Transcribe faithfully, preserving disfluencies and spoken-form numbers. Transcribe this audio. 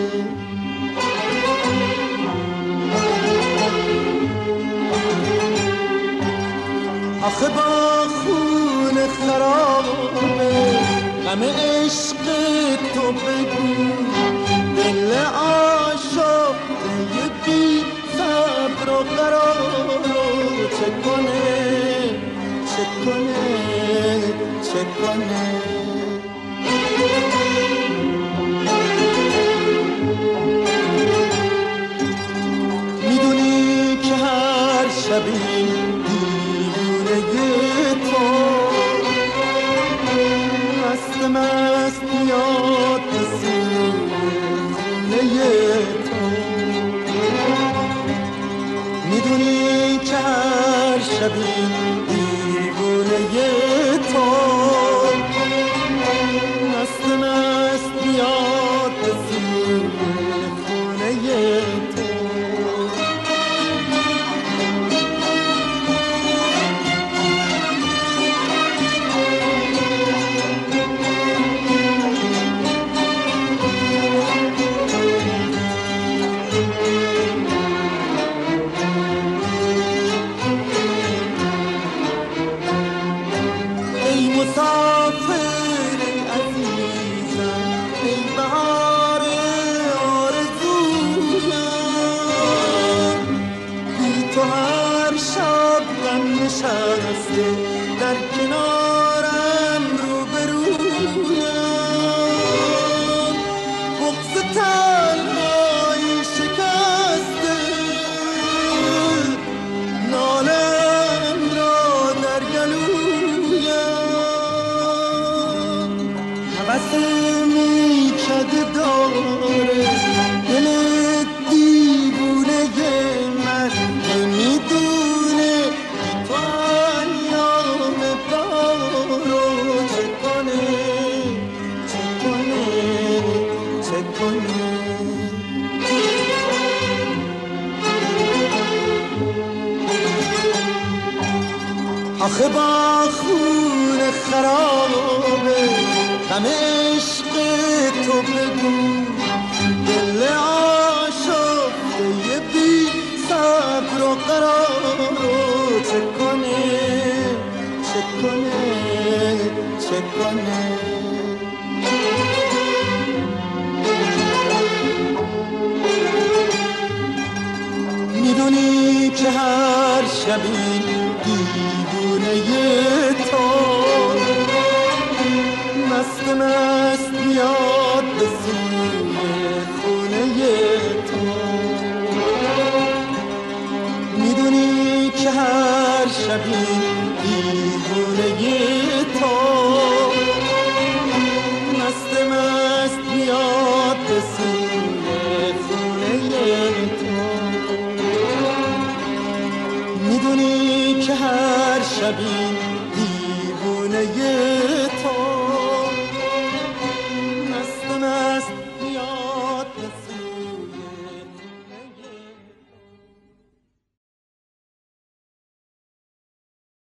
آخه با خون خرابه غم عشق تو بگو دل آشفته بی صبر و قرارو چه کنه چه کنه چه کنه. میدونی که هر شبی مست میاد سینه تو، میدونی که هر شبی دیوونه تو مست مست میاد سینه خونه تو. مسافر عزیزم ای بهار آرزویم، بی تو هر شب غم نشسته در کنارم روبرویم، بغض تنهایی شکسته نالم را در گلویم، هوس میکده داره دل دیوونه من، نمیدونه تو ایام بارو چه کنه چه کنه چه کنه. آخه با خون خرابه غم عشق تو بگو دل آشفته بی صبر و قرارو چه کنه چه کنه چه کنه. میدونی که هر شبی دیوونه تو مست مست میاد به سوی خونه تو، میدونی که هر شبی دیوونه تو مست مست میاد به سوی خونه تو، میدونی که هر شبی دیوونه